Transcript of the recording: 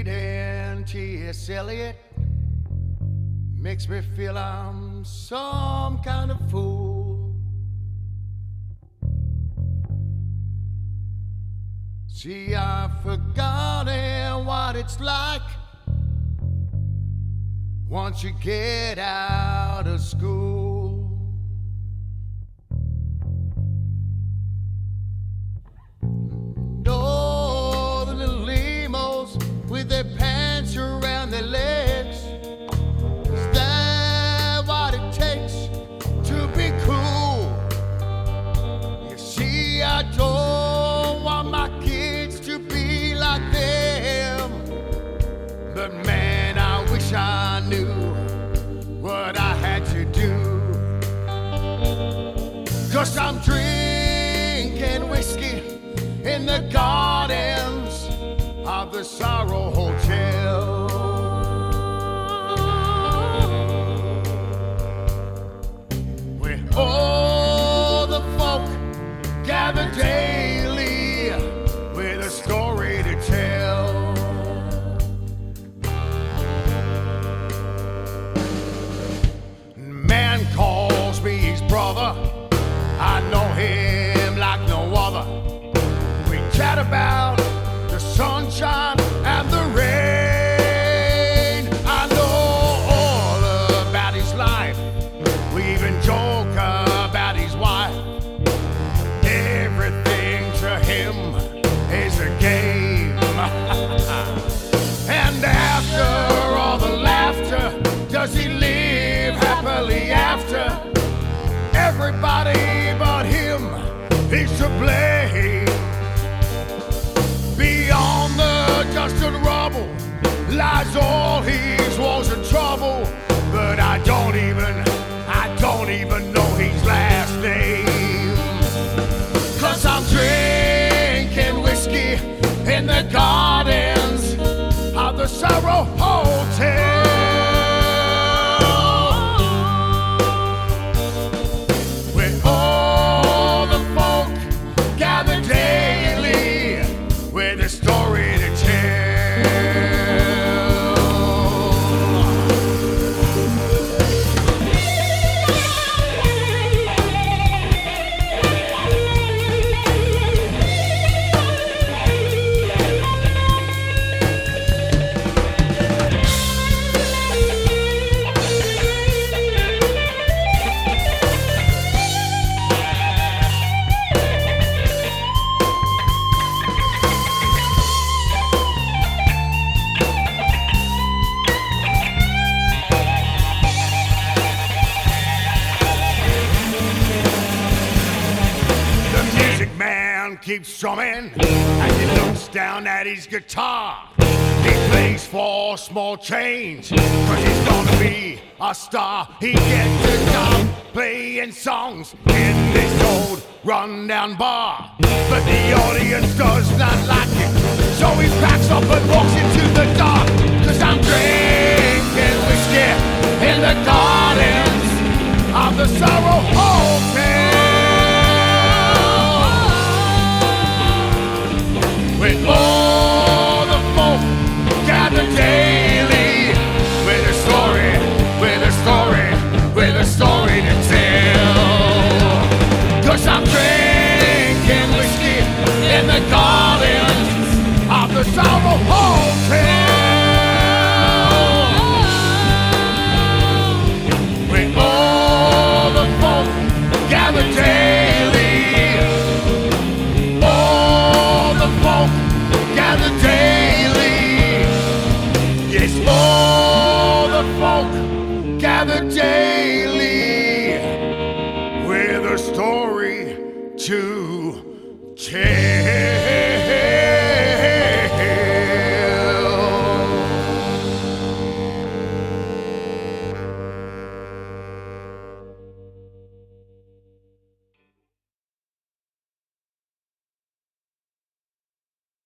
reading T.S. Eliot makes me feel I'm some kind of fool. See, I've forgotten what it's like once you get out of school. Oh, the little limos with their pants around their legs. Is that what it takes to be cool? You see, I don't want my kids to be like them, but man, I wish I knew what I had to do. 'Cause I'm drinking whiskey in the gardens of the Sorrow Hotel. Where all the folk gather daily with a story to tell. Man calls me his brother, I know him like no other. We chat about the sunshine and the rain. I know all about his life, we even joke about his wife. Everything to him is a game. And after all the laughter, does he live happily after? Everybody but him is to blame. Beyond the dust and rubble lies all his woes and trouble, but I don't even know his last name. 'Cause I'm drinking whiskey in the gardens of the Sorrow Hotel. Keeps strumming as he looks down at his guitar. He plays for small change, 'cause he's gonna be a star. He gets a job playing songs in this old rundown bar, but the audience does not like it, so he packs up and walks into the dark. 'Cause I'm drinking whiskey in the gardens of the Sorrow Hotel. With all the folk gather daily with a story, with a story, with a story to tell. 'Cause I'm drinking whiskey in the gardens of the Sorrow Hotel. With all the folk gather daily, gather daily. Yes, all the folk gather daily with a story to tell.